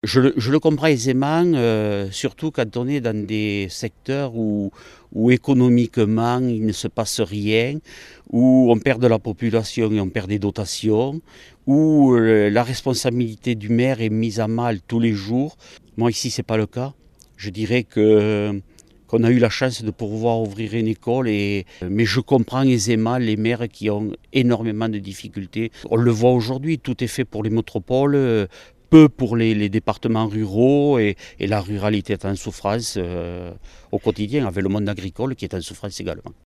Je le comprends aisément, surtout quand on est dans des secteurs où économiquement il ne se passe rien, où on perd de la population et on perd des dotations, où la responsabilité du maire est mise à mal tous les jours. Moi ici c'est pas le cas. Je dirais qu'on a eu la chance de pouvoir ouvrir une école, mais je comprends aisément les maires qui ont énormément de difficultés. On le voit aujourd'hui, tout est fait pour les métropoles, peu pour les départements ruraux et la ruralité est en souffrance au quotidien, avec le monde agricole qui est en souffrance également.